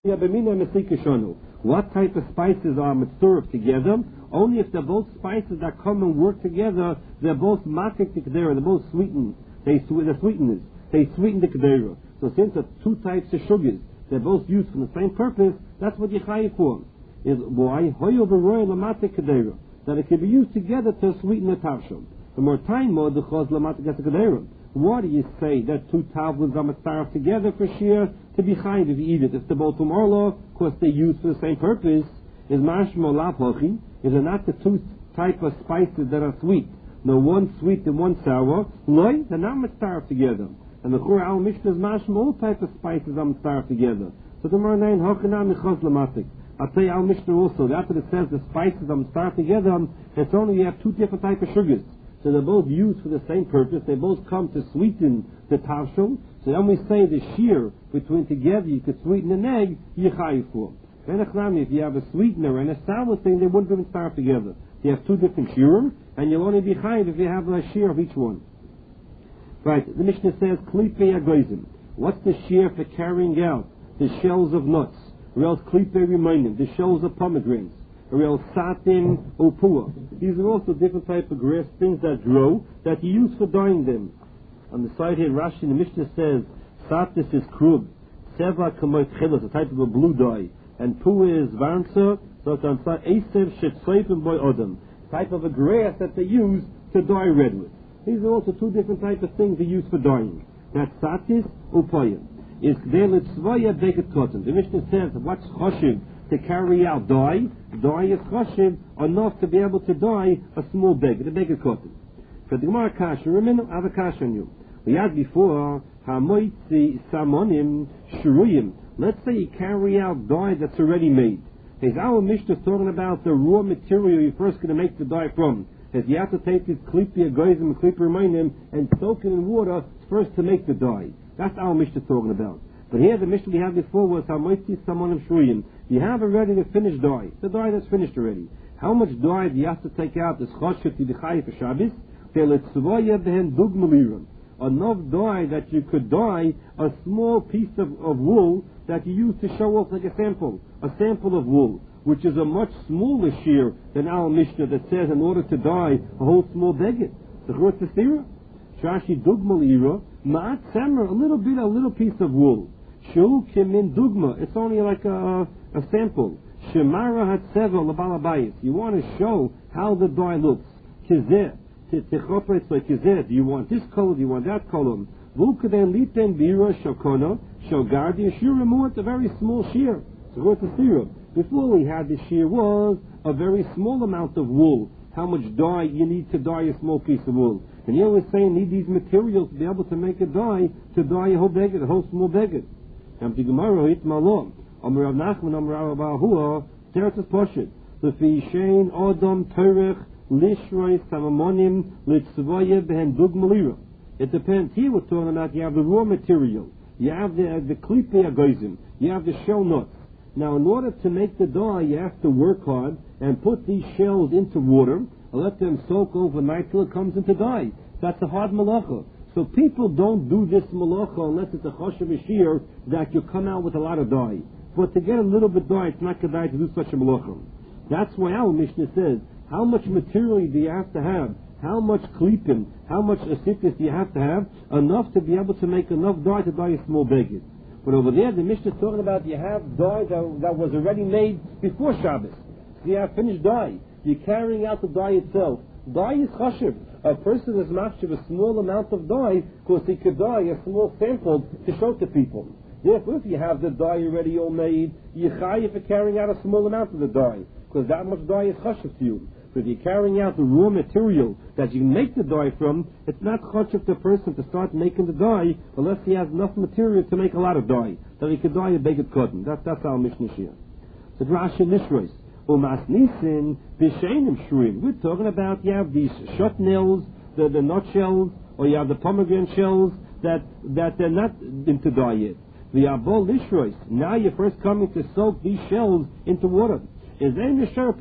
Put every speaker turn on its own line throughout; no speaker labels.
What type of spices are mitzurah together? Only if they're both spices that come and work together, they're both matik t'kedera, they're both sweetened. They sweeten the kedera. So since there are two types of sugars, they're both used for the same purpose, that's what Yechayiv for. Is why hoyo v'roy lamatik kedera, that it can be used together to sweeten the tavshel. The more time more the chos lamatik kedera. Why do you say that two tavlins are mitzaref together for shear to be chayiv if you eat it? If they're both from orlo, of course they're used for the same purpose. Is mashmo lav hochi? Is it not the two type of spices that are sweet? No, one sweet and one sour. Loy, they're not mitzaref together. And the Chur al Mishnah is mashmo all type of spices are mitzaref together. So the Marnain hochanam michos lamatik. I'll tell you al Mishnah also. After it says the spices are mitzaref together, it's only you have two different type of sugars. So they're both used for the same purpose. They both come to sweeten the tavshel. So then we say the shear between together, you could sweeten an egg, yichayiv for. If you have a sweetener and a sour thing, they wouldn't even start together. You have two different shiurim, and you'll only be chayiv if you have a shear of each one. Right, the Mishnah says, klipe agoizim. What's the shear for carrying out the shells of nuts? Or else klipe remaining, the shells of pomegranates. Or else satin or pua. These are also different type of grass, things that grow, that you use for dyeing them. On the side here, Rashi, the Mishnah says, satis is krug, seva kamoy tchelos, a type of a blue dye, and pua is varnsa, so it's on side, esev shetzoifim boy odom, type of a grass that they use to dye red with. These are also two different types of things they use for dyeing. That's satis or poyim. Is kdelit tzvaya beget cotton. The Mishnah says, what's choshev to carry out dye? Dye is choshev enough to be able to dye a small beged, a beged cotton. For the Gemara kasha, remember, I have a kasha on you. We had before, hamoitzi samonim shuruyim. Let's say you carry out dye that's already made. Is our Mishnah talking about the raw material you're first going to make the dye from? Is you have to take this klipi agoizim, klipi remainim, and soak it in water first to make the dye. That's our Mishnah talking about. But here the Mishnah we had before was hamoitzi samonim shuruyim. You have already the finished dye, the dye that's finished already. How much dye do you have to take out? This choshev to the chayiv for Shabbos? Enough dye that you could dye a small piece of wool that you use to show off like a sample of wool, which is a much smaller shear than our Mishnah that says in order to dye a whole small beged. The church is stira. Shashi dugma ira ma'at semer, a little piece of wool. Shu kimin dugma, it's only like a sample. Shemara hatzeva labalabayis. You want to show how the dye looks. Kizeh. Do you want this color? Do you want that color? It's a very small shear. Before we had the shear was a very small amount of wool. How much dye you need to dye a small piece of wool? And you always say you need these materials to be able to make a dye, to dye a whole beged, a whole small beged. And the Gemara hit malom. Amar Rav Nachman, Amar Rav Ahua, Teretz Poshet, Lefi Shein Odom Terech. It depends. Here we're talking about you have the raw material, you have the klipe agoizim, you have the shell nuts. Now, in order to make the dye, you have to work hard and put these shells into water and let them soak overnight till it comes into dye. That's a hard malacha. So people don't do this malacha unless it's a choshev shear that you come out with a lot of dye. But to get a little bit dye, it's not kedai to do such a malacha. That's why our Mishnah says, how much material do you have to have? How much klipim, how much asitis do you have to have? Enough to be able to make enough dye to dye a small beged. But over there, the Mishnah is talking about you have dye that was already made before Shabbos. So you have finished dye. You're carrying out the dye itself. Dye is chashiv. A person is machshiv a small amount of dye because he could dye a small sample to show to people. Therefore, if you have the dye already all made, you're chayiv for carrying out a small amount of the dye, because that much dye is chashiv to you. But if you're carrying out the raw material that you can make the dye from, it's not chashiv to the person to start making the dye unless he has enough material to make a lot of dye, that he could dye a beged cotton. That's our Mishnah here. So Rashi Nishros, Umas Nisin, B'Sheinim Shruim. We're talking about you have these shotnails, the nut shells, or you have the pomegranate shells that they're not into dye yet. The Abol Nishros, now you're first coming to soak these shells into water. People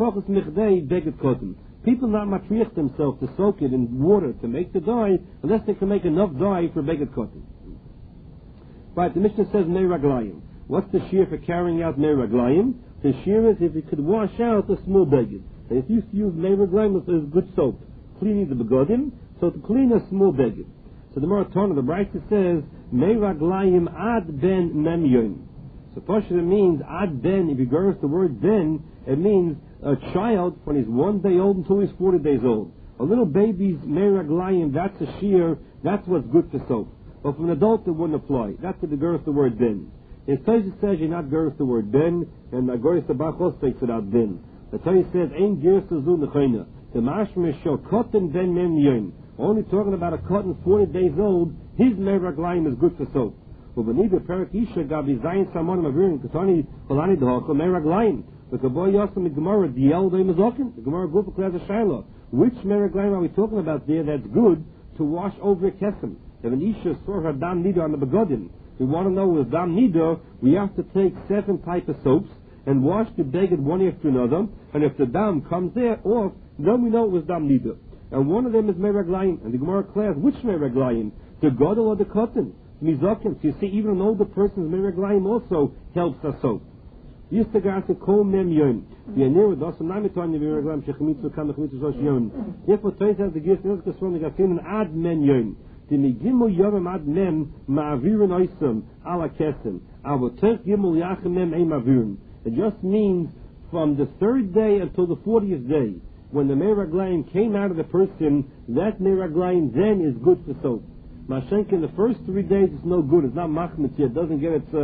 not matriach themselves to soak it in water to make the dye unless they can make enough dye for beged cotton. Right, the Mishnah says Nei Raglayim. What's the shear for carrying out meraglayim? The shear is if you could wash out a small beged. They used to use meraglayim as good soap, cleaning the begodim, so to clean a small beged. So the Maratona, the Brisa says, meraglayim ad ben mem yoim. So Pashut it means ad ben, if you go with the word ben, it means a child when he's 1 day old until he's 40 days old. A little baby's meraglayim, that's a shear, that's what's good for soap. But for an adult, it wouldn't apply. That's if you go with the word ben. It says you're not going with the word ben, and Agoris the Bachos takes it out ben. The Torah says, Ein Girs zu Nechayna. The Mashmer show cotton ben mem yoim. Only talking about a cotton 40 days old, his meraglayim is good for soap. But when the Perak Isha Gabi Zayin Samon Mavirin Katani Kolani Dehaka meraglayim. The Kaboy Yosem the Gemara Diel Day Mazokin. The Gemara Gufa Klaz Shaila. Which meraglayim are we talking about there that's good to wash over a kesem? If an Isha saw her dam nida on the begodim, we want to know with dam nida, we have to take 7 types of soaps and wash the beged one after another. And if the dam comes there off, then we know it was dam nida. And one of them is meraglayim. And the Gemara class, which meraglayim? The godel or the cotton? Mizokim. So you see, even an older person's meraglayim also helps us soap. Yistagase kol mem yoim. We are near with us. I'm not talking about meraglayim. Shechemitzu kam shechemitzu zosh yoim. Therefore, Torah says the gifts of the Swan Gafinim ad men yoim. The migimu yom ad mem ma'avirin oisem ala kesem. Avotek gimul yachem mem ein ma'avirin. It just means from the 3rd day until the 40th day, when the meraglayim came out of the person, that meraglayim then is good for soap. Mashenk in the first 3 days it's no good. It's not machmet yet. It doesn't get its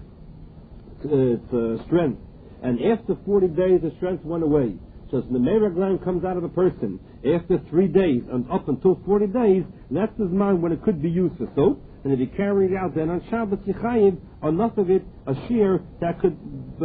strength. And after 40 days, the strength went away. So the meraglayim comes out of a person after 3 days and up until 40 days, that's his mind when it could be used for soap. And if you carry it out then on Shabbos Yichayiv, enough of it, a shear that could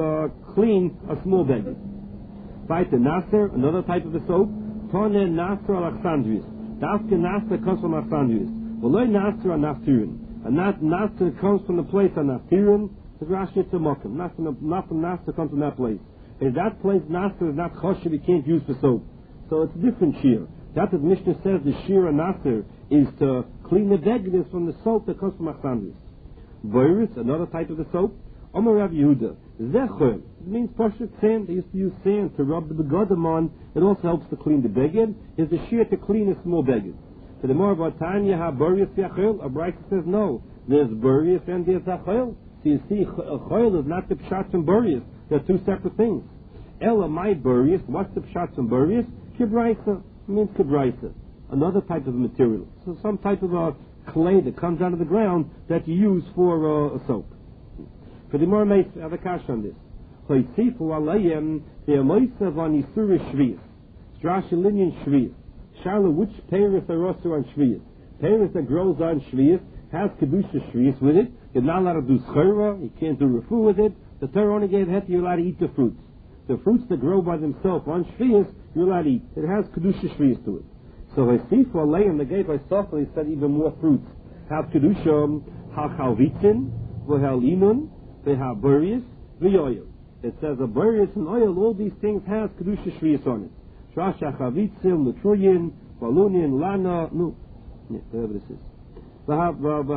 clean a small beged. Weiter, Nasser, another type of a soap. Tone Nasser al-Achsandrius. Dafke Nasser comes from Achsandrius. V'loi Nasser al-Naftirin. And that Nasser comes from the place of Naftirin. The Rashi it's a mokum. Not from Nasser comes from that place. In that place, Nasser is not choshev, you can't use for soap. So it's a different shear. That's what Mishnah says the shear of Nasser is to clean the beged from the soap that comes from Achsandrius. Boiris, another type of the soap. Omer Rav Yehuda. Zecher. It means Pashut sand. They used to use sand to rub the begodim on. It also helps to clean the beged. It's a shear to clean a small beged. So the more about Tanya ha Boris Yachel, a Brisa says no. There's Boris and there's Achel. So you see, Chayil is not the Pshat and Boris. They're 2 separate things. Ella my Boris. What's the Pshat and Boris? Kibraisa. It means Kibraisa. Another type of material. So some type of a clay that comes out of the ground that you use for a soap. For the more mates, have a kash on this. Hoytzifu alayim ve'amoysav on Yisur Shviyas. Strash Linyan Shviyas. Sharla, which Paris are also on Shviyas? Paris that grows on Shviyas has Kedusha Shviyas with it. You're not allowed to do schera. You can't do refu with it. The Torah only gave het, you're allowed to eat the fruits. The fruits that grow by themselves on Shviyas, you're allowed to eat. It has Kedusha Shviyas to it. So Hoytzifu alayim, the gave by Sofa, he said even more fruits. Have Kedusha, Chalvitzin, V'halinun, they have burius, the oil. It says a burius and oil, all these things has Kedusha Shviyas on it. Shasha Chavitzim, Latruyin, Valunin, Lana, whatever this is. They have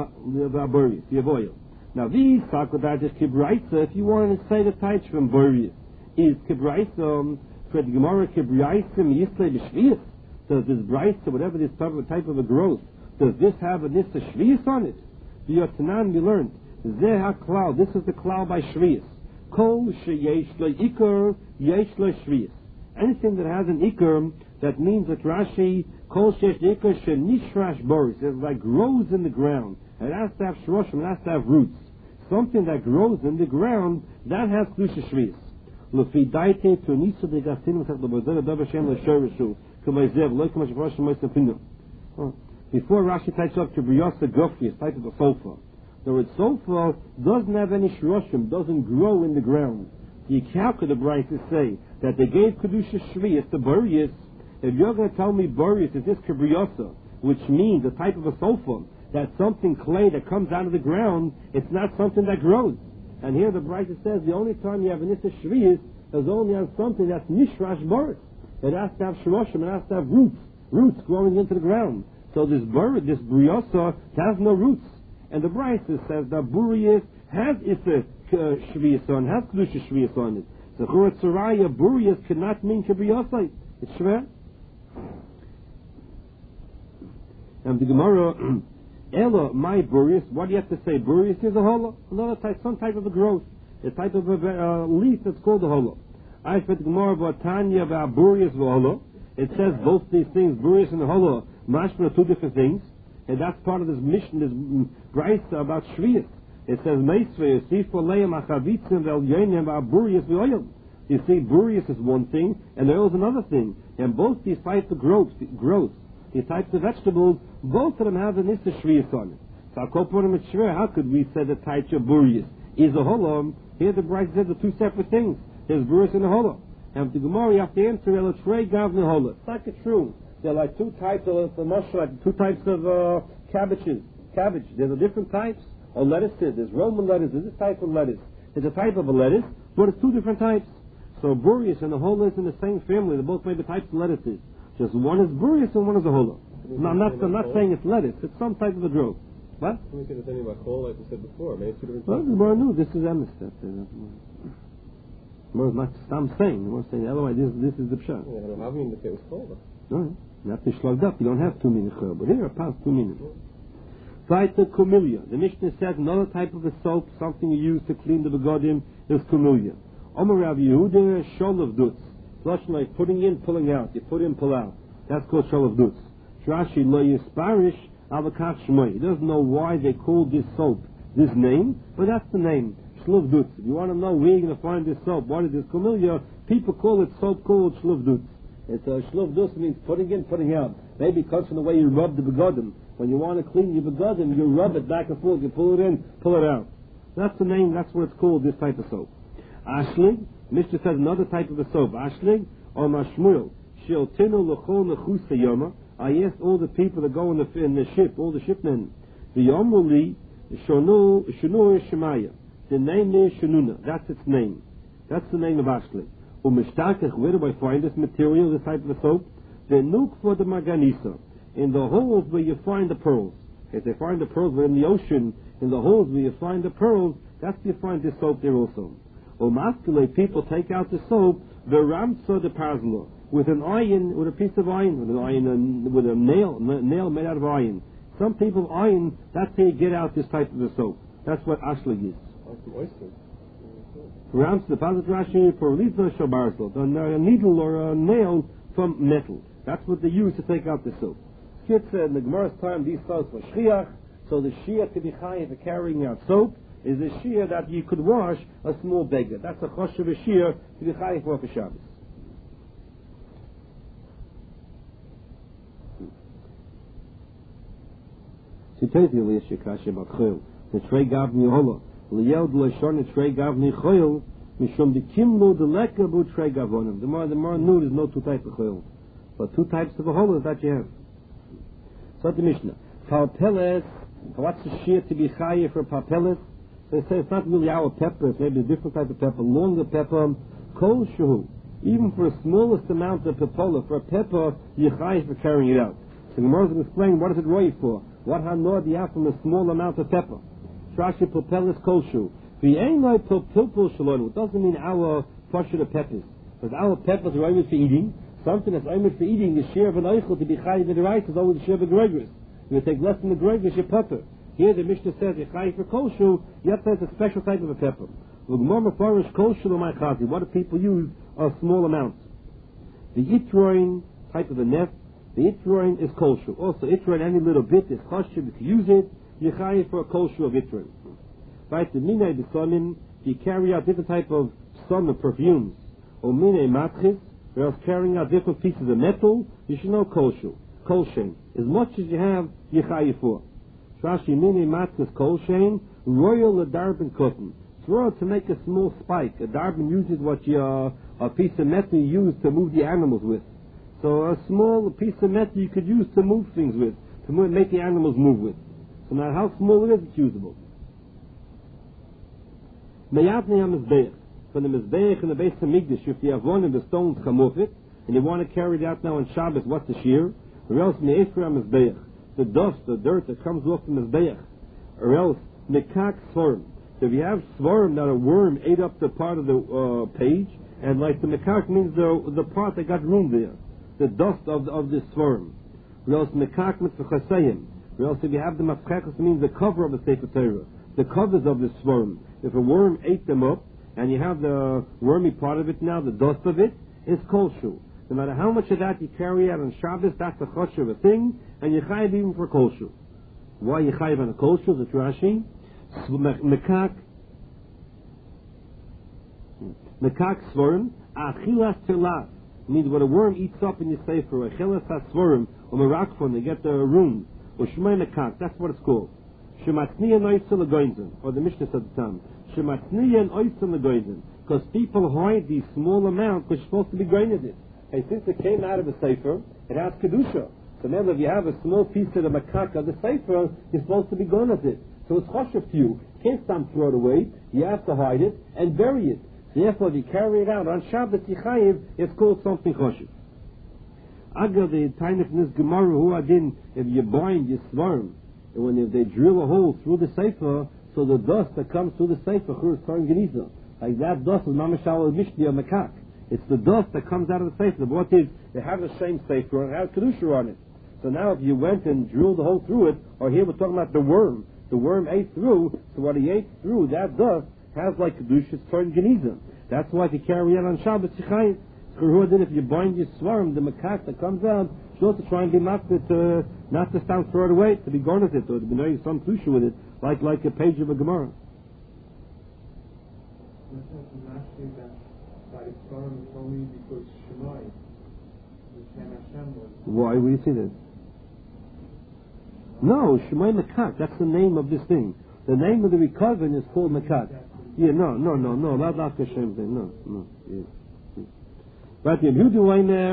burius, you have oil. Now these Sakodat is Kibraisa, if you want to say the types from burius, is Kibraisa, for the Gemara Kibraisim, Yisle B'Shviyas. Does this Braisa, whatever this type of a growth, does this have a Nissa Shviyas on it? The Yotanan we learned. Zeh HaKlal, this is the klal by Shviyas. Kol sheyesh lo ikar, yesh lo Shviyas. Anything that has an ikar, that means that Rashi, kol sheyesh ikar shenishrash boris, it like grows in the ground. It has to have shroshim, it has to have roots. Something that grows in the ground, that has Kedusha Shviyas. L'fi daite to nisa de gastinim sech l'bozer davar shem l'shorishu, k'mayzev, lo k'mash v'roshim mo'isafinu. Before Rashi takes up to Briyasa Gofri, type of a sofa. The word sofa doesn't have any shroshim, doesn't grow in the ground. You calculate the Brisa say that they gave Kedusha Shviyas to Burius. If you're going to tell me Burius is this Kibriyasa, which means a type of a sofa, that's something clay that comes out of the ground, it's not something that grows. And here the Brisa says the only time you have an Issa Shviyas is only on something that's Nishrash Boris. It has to have shroshim, it has to have roots growing into the ground. So this Briyasa has no roots. And the Brisa says that Burius has Issa Shviyason, has Kedusha Shviyason. The Chura Tzaraya, Burias cannot mean Kibriyosai. It's Shver. And the Gemara, Ella, my Burias, what do you have to say? Burias is a holo, another type, some type of a growth, a type of a leaf that's called a holo. I said the Gemara about Tanya about Burias holo. It says both these things, Burias and the holo, mashma are two different things, and that's part of this mission, this brayso about Shvius. It says Meisvei, Sifo Leim Achavitzim Vel Yonim Burias V'Oyel. You see, Burias is one thing, and oil is another thing. And both these types of growth, these types of vegetables, both of them have an Issa Shvius on it. So how could we say the type of Burias is a holo? Here the Bride said the two separate things. There's Burias and a holo. And the Gemara, you have to answer, Trey Gavne holo. It's like it's true. There are like two types of cabbages. Cabbage. There's a different types of lettuces. There's Roman lettuce. There's this type of lettuce. There's a type of a lettuce, but it's two different types. So Burias and the holo is in the same family. They're both maybe types of lettuces. Just one is Burias and one is a holo. No, I'm not saying it's lettuce. It's some type of a growth. What?
Let me say the thing about coal, like we said before. Maybe two different
types. Well, no, this is emes. I'm saying, otherwise this is the pshat.
Yeah, I don't have meaning to say it was coal.
No, not to slugged up. You don't have 2 minutes. But here, past 2 minutes. Vaita kumilia. The Mishnah says another type of a soap, something you use to clean the begodim, is kumilia. Omer Rav Yehuda, sholav dutz. Flush like putting in, pulling out. You put in, pull out. That's called sholav dutz. Rashi lo yisparish avakach shmoi. He doesn't know why they call this soap this name, but that's the name. Shluv dutz. If you want to know where you're going to find this soap, what is this kumilia? People call it soap called shluv dutz. It's shluv dutz means putting in, putting out. Maybe it comes from the way you rub the begodim. When you want to clean your begodim, you rub it back and forth. You pull it in, pull it out. That's the name. That's what it's called. This type of soap. Ashlig. Mishnah says another type of a soap. Ashlig or mashmuel. She'otinu l'chol nechusa yoma. I asked all the people that go in the ship, all the shipmen. The yomuli shonu shemaya. The name is Shanuna. That's its name. That's the name of Ashlig. Umishtakach. Where do I find this material? This type of a soap. The nuk for the maganisa. In the holes where you find the pearls. If they find the pearls were in the ocean, in the holes where you find the pearls, that's where you find this soap there also. Maskele, people take out the soap, the ramsa the parzla, with an iron, with a piece of iron, with a nail made out of iron. Some people iron, that's how you get out this type of a soap. That's what ashlig is. Ramsa the parzla Rashi for lizna shabarzla, a needle or a nail from metal. That's what they use to take out the soap. In the Gemara's time, these soaps were shchiach, so the shia to be chayav for carrying out soap is a shia that you could wash a small beggar. That's a choshev shia to be chayav for Shabbos. So tells you the shikash about chayil. The trei gavni hola liyeld lashon the trei gavni chayil mishum the kimlo the lekabu trei gavonim. The more new, there's no two types of chayil, but two types of a hola that you have. So the Mishnah, palpeles. What's the shir to be chayav for palpeles? They say it's not really our pepper. It's maybe a different type of pepper, longer pepper. Kol shuhu. Even for the smallest amount of pepola, for a pepper, you're chayav for carrying it out. So the Gemara is going to explain what is it roy for. What hanor do you have from a small amount of pepper? Trashi palpeles kol shuhu. V'einoi pilpul shalom. It doesn't mean our portion of peppers, because our peppers are only for eating. Something that's only for eating, the share of an eichel to be chayiv in the rice is always the share of a gregris. You take less than the gregris, you pepper. Here the Mishnah says you're chayiv for koshu, you have to have a special type of a pepper. What do people use of small amounts? The itroin type of a nef, the itroin is koshu. Also itroin any little bit is choshev. If you use it, you're chayiv for a koshu of itroin. Right, the minay b'sonim, you carry out different type of son of perfumes. Or minay matchis, whereas carrying out different pieces of metal, you should know koshu, kolshen. As much as you have, you chayiv for. Rashi mini matzis kolshen, royal adarbin cotton. It's royal to make a small spike. A darbin uses what a piece of metal you use to move the animals with. So a small piece of metal you could use to move things with, to make the animals move with. So now how small it is, it's usable. Meyadnei HaMizbeach. From the Mizbeach and the Beis HaMikdash, if you have one of the stones come off it, and you want to carry it out now on Shabbos, what's the shear? Or else Me'efra HaMizbeach. The dust, the dirt that comes off the Mizbeach. Or else Mekak Svarim. So if you have svarim that a worm ate up the part of the page, and like the mekak means the part that got room there, the dust of the svarim. Or else mekak mitzvah chasayim. Or else if you have the mafchechas, means the cover of the Sefer Torah, the covers of the svarim. If a worm ate them up, and you have the wormy part of it now, the dust of it, it's kolshu. No matter how much of that you carry out on Shabbos, that's a choshev of a thing, and you chayiv even for kolshu. Why you chayiv on a kolshu? The Rashi, mekak svarim, achilas telas, means what a worm eats up in your sefer, achilas svarim, or merakfon, they get the room, or shmei mekak, that's what it's called. Shematzniya noisel legoinzen, or the Mishnah said the time. Shematzniya noisel legoinzen, because people hide these small amounts which are supposed to be grained it. And since it came out of the sefer, it has kedusha. So now if you have a small piece of the makak of the sefer, you're supposed to be gone at it. So it's choshev to you. You can't stop throw it away. You have to hide it and bury it. Therefore, if you carry it out on Shabbat Yichayiv, it's called something choshev. Aga the time of this Gemara who adin, if you bind your svarim, and if they drill a hole through the sefer, so the dust that comes through the sefer is turn geniza. Like that dust is mamashal mishti or makak. It's the dust that comes out of the sefer. What is, they have the same sefer and it has kedusha on it. So now if you went and drilled a hole through it, or here we're talking about the worm ate through, so what he ate through, that dust has like kedusha, it's turn geniza. That's why if you carry it on Shabbat Yichayiv, if you bind your svarim, the makak that comes out, you have to try and be not to stand throw it away, to be gone with it, or to be knowing some kedusha with it, like a page of a Gemara. Why will you say that? No, Shemai Makak, that's the name of this thing. The name of the recovery is called Makak. Yeah, no, not the same thing, no. Yeah. But if you do in there,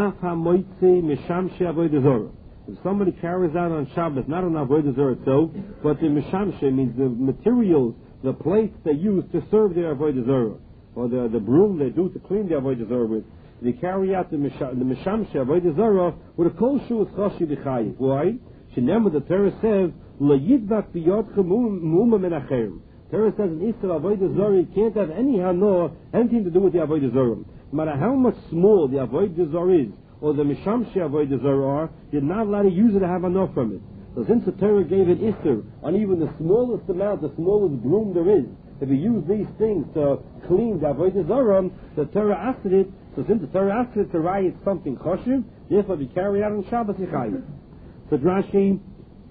if somebody carries out on Shabbos, not on Avodah Zarah itself, but the Mishamshe means the materials, the plates they use to serve their Avodah Zarah, or the broom they do to clean the Avodah Zarah with. They carry out the Mishamshe Avodah Zarah with a kol shu is chashi b'chayiv. Why? Shenemah the Torah says, L'yidvak b'yodchem mu'uma min acherim. Torah says in Israel Avodah Zarah you can't have any hano, anything to do with the Avodah Zarah. No matter how much small the Avodah Zarah is, or the Mishamshe Avodah Zarah are, you're not allowed to use it to have enough from it. So since the Torah gave it Isser on even the smallest amount, the smallest broom there is, if you use these things to clean the Avodah Zarah, the Torah asked it. So since the Torah asked it to write something choshev, therefore we carry out on Shabbos Yichayiv. So Rashi,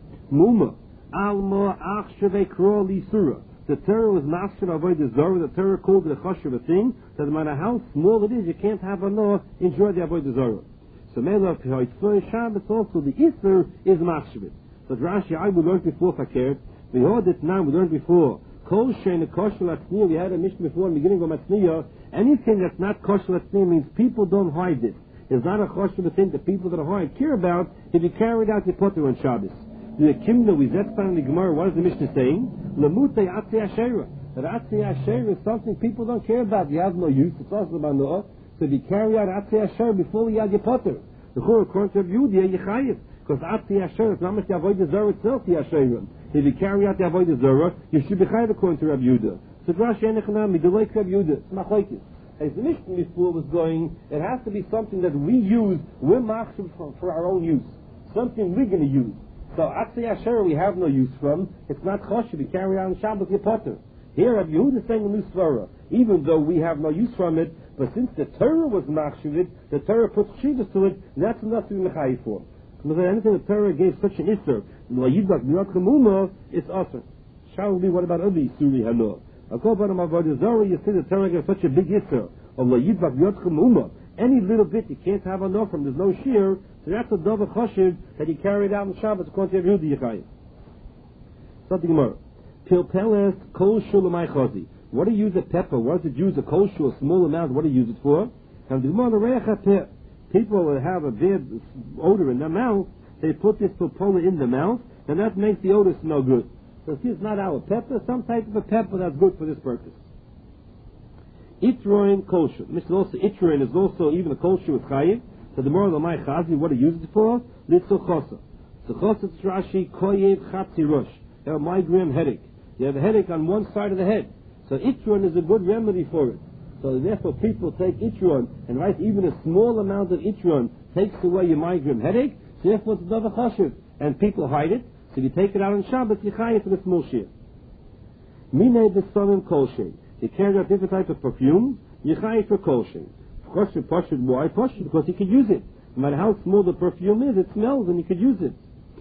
Muma, Alma Ach Shavei Kro Lisura. The Torah was master Avodah Zarah. The Torah called it a choshev a thing. So no matter how small it is, you can't have enough enjoy the Avodah Zarah. So Mela P'Hoitzvah Shabbos also the Isser is machshavit. So Rashi, I we learned before Fakert. We heard it now. We learned before. Kol shein kosher latzniya. We had a mission before in the beginning of Matzniya. Anything that's not kosher latzniya means people don't hide it. It's not a kosher thing that people that are hide care about. If you carry it out, you put it on Shabbos. The Kimna we in the Gemara. What is the Mishnah saying? Lemutei Atzi Asherah. That Atzi Asherah is something people don't care about. You have no use. It's also about no. So if you carry out Atzi Asherah before you have your potter, the Chor according to Yehuda you chayiv. Because Atzi Asherah is not much the Avodah Zarah itself. The Asherah. If you carry out the Avodah Zarah, you should be chayiv according to Rabbi Yehuda. So Rashi Enechanami, the like Rabbi Yehuda, it's machlokes. As the Mishnah before was going, it has to be something that we use, we're machshav for our own use. Something we're going to use. So Atzi Asherah we have no use from. It's not choshev. We carry out on Shabbos your potter. Here Rabbi Yehuda is saying a new svara. Even though we have no use from it, but since the Torah was machshav, the Torah puts shivas to it, and that's enough to be mechayiv for. Because anything the Torah gave such an isser, it's awesome. Shall be what about other Isuri Hano? I'll call about Avodah Zarah, you see the Torah gave such a big isser of Layidbak Yotchemuma. Any little bit you can't have enough from, there's no shear, so that's a double choshev that you carried out on Shabbos according to Yehuda Yechayim. Something more. Pilpeles kol shulamai chazi. What do you use a pepper? What does it use a kol shul, a small amount? What do you use it for? And the Gemara people that have a bad odor in their mouth, they put this pilpula in the mouth, and that makes the odor smell good. So see, it's not our pepper, some type of a pepper that's good for this purpose. Itroin kosher. Itroin is also even a kosher with chayiv. So the more of the my chazi, what do you use it for? Litzel chosa. So chosa Rashi koyev chatzi rosh. They have a migraine headache. You have a headache on one side of the head. So Itron is a good remedy for it. So therefore people take Itron, and right, even a small amount of Itron takes away your migraine headache, so therefore it's another chashiv. And people hide it, so if you take it out on Shabbat, you chayit for the small share. Mine b'samim kolshin. You carry out different types of perfume, you chayit for kolshin. Of course, why? Because you could use it. No matter how small the perfume is, it smells and you could use it.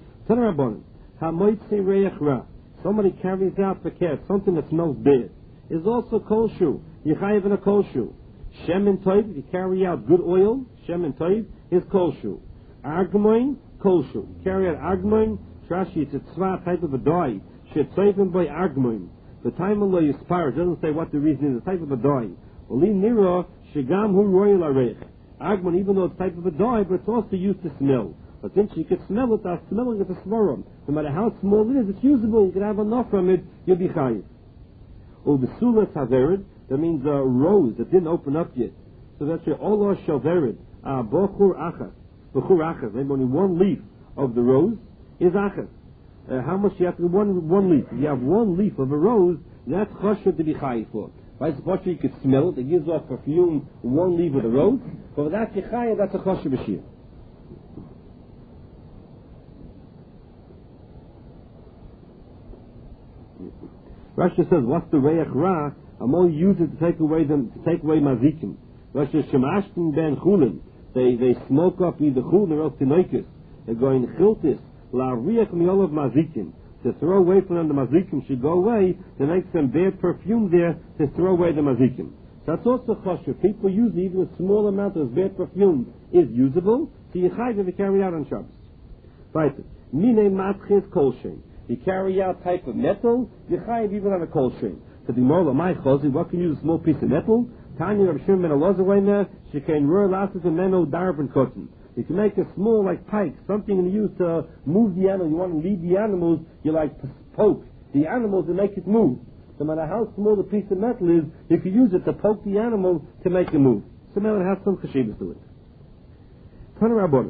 Somebody carries out the cat, something that smells bad, is also kolshu. You chayiv in a kolshu. Shemen toiv, you carry out good oil, shemen toiv, is kolshu. Argmoin, kolshu. You carry out argmoin, trashi, it's a tzva type of a dye. Shetzayvim by argmoin. The time Allah you spar, it doesn't say what the reason is, the type of a dye. Oli nira, shigam hu royal arech. Argmoin, even though it's type of a dye, but it's also used to smell. But since you can smell it, smelling it a smorum. No matter how small it is, it's usable, you can have enough from it, you'll be chayiv. Ubesula taverid, that means a rose that didn't open up yet. So that's your olah shalverid, bochur achas. Bochur achas, maybe only one leaf of the rose is achas. How much you have to, one leaf. If you have one leaf of a rose, that's chashuv to be chayiv for. Right, so you could smell it, it gives off perfume, one leaf of the rose. But that's your chayiv, that's a chashuv b'shir. Rashi says, what's the reich ra? I'm only using it to take away mazikim. Rashi says, shemashtin ben chulin. They smoke up either chulin or else tinoikis. They're going chiltis, la riach miolav mazikim. To throw away from them the mazikim should go away, to make some bad perfume there, to throw away the mazikim. So that's also choshev. People use even a small amount of bad perfume is usable, so you chayv if you carry out on Shabbos. Right. Mine matches kolshein. You carry out type of metal, you chayiv even on a cold string. So the moral of my chosi, what can you use a small piece of metal? Tanya Rav Shimon ben Elazar, she can roll out to meno darben cotton. You can make a small like pike, something you use to move the animal. You want to lead the animals, you like poke the animals and make it move. No matter how small the piece of metal is, you can use it to poke the animal to make it move. So now it has some cheshivas to it. Tanarabonim.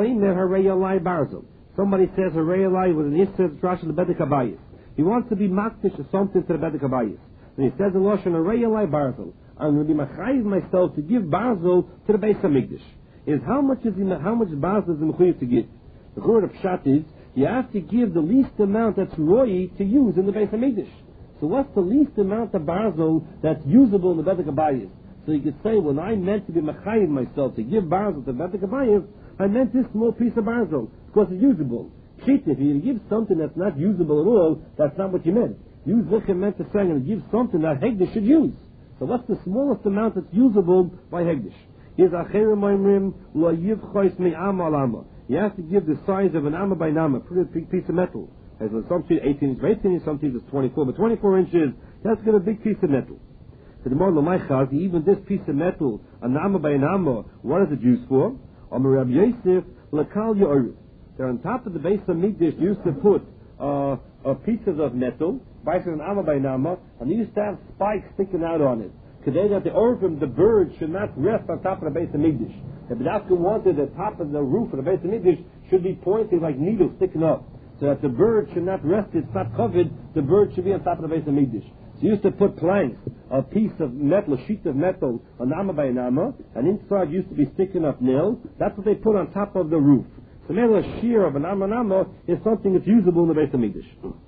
Somebody says a reyalai with an isser trash the bedek habayis. He wants to be makdish or something to the bedek habayis. And he says in Lashon a reyalai barzel. I'm going to be machayiv myself to give barzel to the Beis Hamikdash. Is how much barzel is the mechuyev to give? The word of pshat is you have to give the least amount that's royi to use in the Beis Hamikdash. So what's the least amount of barzel that's usable in the bedek habayis? So you could say when I meant to be machayiv myself to give barzel to the bedek habayis, I meant this small piece of barzel. Because it's usable. Cheat, if you give something that's not usable at all, that's not what you meant. Use what you meant to say and give something that Hegdish should use. So what's the smallest amount that's usable by Hegdish? Here's Acherim Oimrim, Lo Yivchois Me Amma Lama. You have to give the size of an Amma by Nama, pretty piece of metal. As in some cases 18 inches by 18 inches, some cases 24, but 24 inches, that's got a big piece of metal. So the more L'may even this piece of metal, an Amma by an Amma, what is it used for? Amar Rabbi Yosef, L'kal Yo'orif. They're on top of the Beis Hamikdash used to put pieces of metal, an amma by nama, and they used to have spikes sticking out on it. Today that the orphan, the bird, should not rest on top of the Beis Hamikdash. The B'dafka wanted the top of the roof of the Beis Hamikdash should be pointing like needles sticking up, so that the bird should not rest, it's not covered, the bird should be on top of the Beis Hamikdash. So you used to put planks, a piece of metal, a sheet of metal, an amma by an amma, and inside used to be sticking up nails. That's what they put on top of the roof. The middle shear of an amma is something that's usable in the Beis Hamikdash.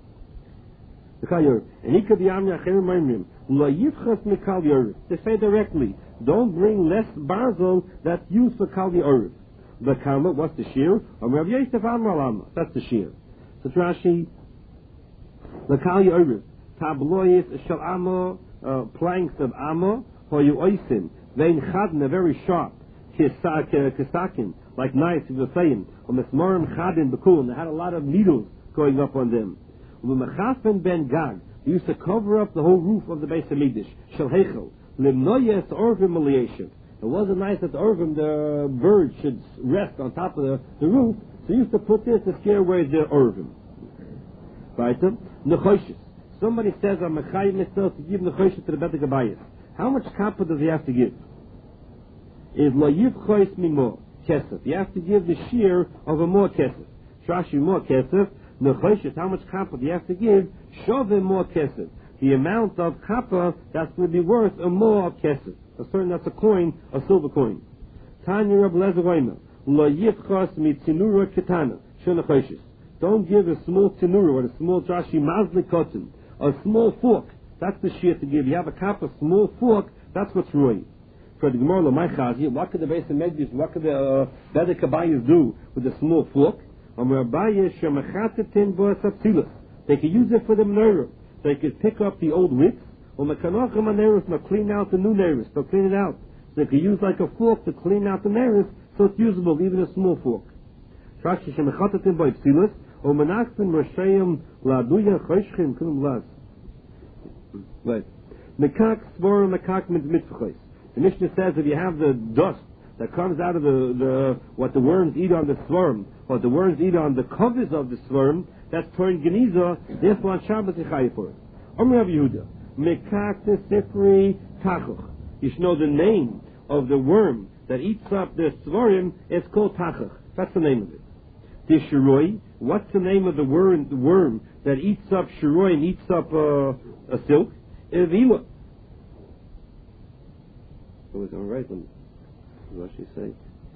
They say directly, don't bring less barzel that's used for kal yorif. The kama, what's the shear? That's the shear. So Rashi, the kal yorif, tablois shel amma, planks of amma, hoyu oisin, vein chadna, very sharp, kisakin, like knives, he was saying, Mesmorim Chadin Bekul, they had a lot of needles going up on them. Ben Gag, they used to cover up the whole roof of the Beis Hamikdash. Shel Heichel, Limnoyes Orvim Maliyashim. It wasn't nice that the Orvim, the bird, should rest on top of the roof, so they used to put this to scare away the Orvim. Right? Nechoshes. Somebody says, I'm Mechayiv myself to give Nechoshes to the Bedek Habayis. How much kappa does he have to give? Is Lo Yivchois Mimo. Kesef. You have to give the shear of a more kesef. Shashi more kesef. Nechoshet, how much copper do you have to give? Shovim more kesef. The amount of copper that's going to be worth a more of kesef. A certain, that's a coin, a silver coin. Tanya Reb Lezer Omer, Lo yichos mitinura ketana, shenechoshes. Don't give a small tinura or a small jashi mazli cotton, a small fork. That's the shit to give. You have a copper small fork, that's what's ruined. For the Gemara, what could the base of Megdish, what could the Bedek Abayas do with a small fork? They could use it for the menorah. They could pick up the old wicks, or clean out the new neris. They'll clean it out. They could use like a fork to clean out the neris, so it's usable, even a small fork. Right. Mekak svor mekak mitzvahs. The Mishnah says if you have the dust that comes out of the what the worms eat on the swarm, or the worms eat on the covers of the swarm, that's turned geniza, therefore on Shabbos you chayav for it. Omer Rav Yehuda, mekak sifri tachuch. You should know the name of the worm that eats up the svarim. It's called tachuch. That's the name of it. The shiroi. What's the name of the worm that eats up shiroi and eats up a silk? Evila. It was all right when what she say.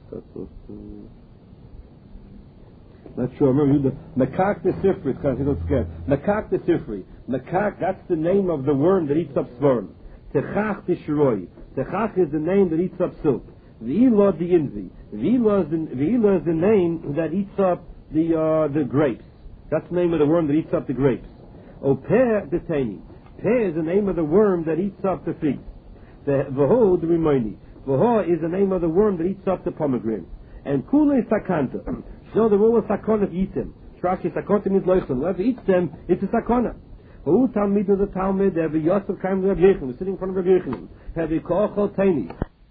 Not sure. Remember the Makak the Sifri. Because you don't forget. Makak the Sifri. Makak. That's the name of the worm that eats up sperm. Techach the shiroi. Techach is the name that eats up silk. V'ila the invi. V'ila is the name that eats up the grapes. That's the name of the worm that eats up the grapes. Oper the tani. Pe is the name of the worm that eats up the figs. V'ho the rimoni. V'ho is the name of the worm that eats up the pomegranate. And kule sakanta. So the rule of sakana eats them. Shrashi sakanta means loichel. Whoever eats them, it's a sakana. Who talmid of the Talmud? Every Yosef came to Rabbi Yechanan. We're sitting in front of Rabbi Yechanan. Every kochel tani.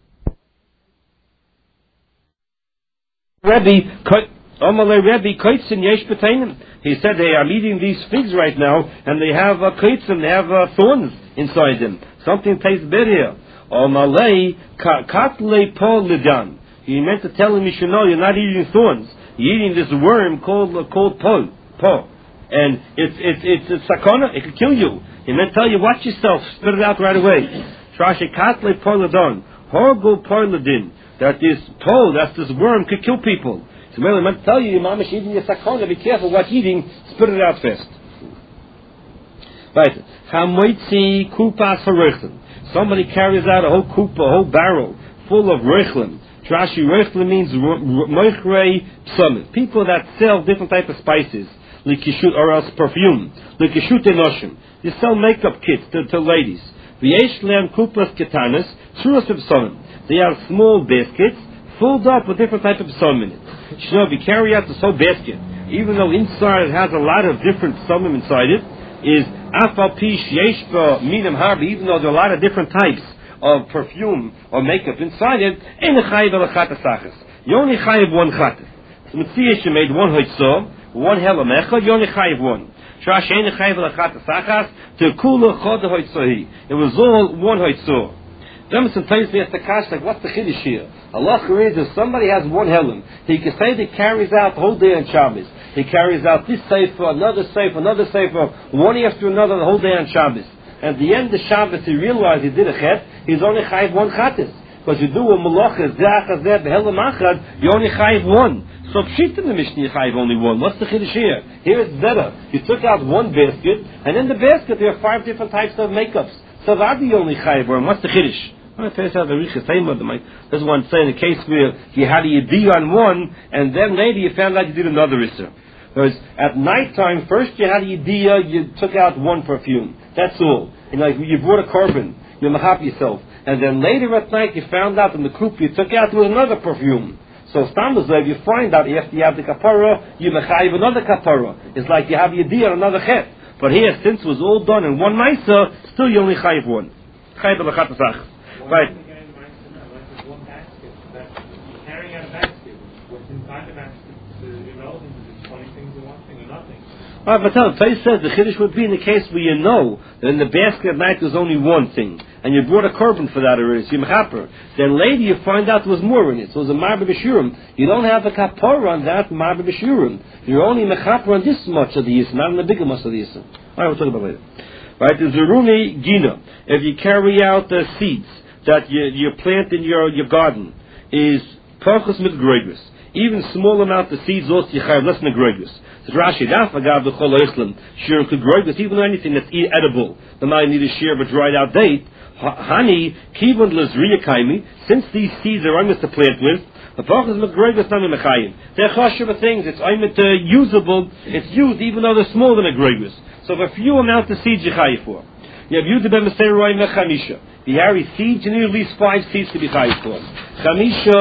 Rabbi Koitzin Yesh B'Tainim. He said they are eating these figs right now, and they have koitzin, they have thorns inside them. Something tastes bad here. Omalei katle pol lidan. He meant to tell him, you should know, you're not eating thorns. You're eating this worm called pol. And it's a sakana. It could kill you. He meant to tell you, watch yourself. Spit it out right away. Trashi katle pol lidan. Horgo pol ladin. That this pole, that's this worm, could kill people. So well, I'm going to tell you, your mom is eating your sakona, be careful what you're eating, spit it out fast. Right. Hamoitzi kupas harechlin. Somebody carries out a whole kupa, a whole barrel, full of rechlin. Trashi rechlin means moichrei psumim. People that sell different type of spices, likishut or else perfume, likishut enoshim. They sell makeup kits to ladies. V'yesh le'am kupas ketanas, truas of psumim. They have small baskets filled up with different types of psalm in it. You know, if you carry out this whole basket, even though inside it has a lot of different psalm inside it, is afal pi sheyeshba minam harbi, even though there are a lot of different types of perfume or makeup inside it, ein chayiv elachat asachas. You only chayiv one chatas. So Mitzias, you made one hoitzah, one helamecha, you only chayiv one. Shrash ein chayiv elachat asachas, to kula chod hoitzahi. It was all one hoitzah. Emerson tells me at the kash, like, what's the chiddush here? Allah is if somebody has one helim, he can say that he carries out the whole day on Shabbos. He carries out this sefer, another sefer, one after another, the whole day on Shabbos. And at the end of Shabbos, he realized he did a chet, he's only chayiv one chatis. Because you do a malacha, ze'achazeh, behelim achad, you only chayiv one. So pshit in the Mishnah, you chayiv only one. What's the chiddush here? Here it's better. You took out one basket, and in the basket there are 5 different types of makeups. So that you only chayiv one. What's the chiddush? This one say in a case where you had a yediyah on one, and then later you found out you did another issur. Whereas at night time, first you had a yediyah, you took out one perfume. That's all. And like you brought a carbon, you mahap yourself. And then later at night you found out in the coop you took out with another perfume. So Stambazev, you find out after you have the kapara, you mechayiv another kapara. It's like you have yediyah on another chet. But here, since it was all done in one ma'isa, still you only chayiv one. Chayiv elachat asach. Right.
One basket that you carry out a basket. What's inside the basket is irrelevant. It's 20 things or one thing or nothing.
But Tais says the chiddush would be in the case where you know that in the basket at night there's only one thing, and you brought a korban for that already, so you mechaper. Then later you find out there was more in it, so it was a marbe b'shurim. You don't have a kapara on that marbe b'shurim. You're only mechaper on this much of the yisr, not on the bigger much of the yisr. Alright, we'll talk about it later. Right, the zeruni gina, if you carry out the seeds that you plant in your garden, is pachos mit gregus. Even small amount of seeds also you have less than gregus. So Rashi, that's agav the chol oislam, share to gregus, even anything that's edible, the man need to share of a dried out date. Honey, kivon lezriya kaimi, since these seeds are amiss to plant with, the pachos mit gregus nami mechayim. They're chashuva things, it's usable, it's used even though they're smaller than a gregus. So if a few amount of seeds you chayiv for. You have used the ben meseroi mechamisha. The Harry seeds, you need at least 5 seeds to be chayiv for. Chamisha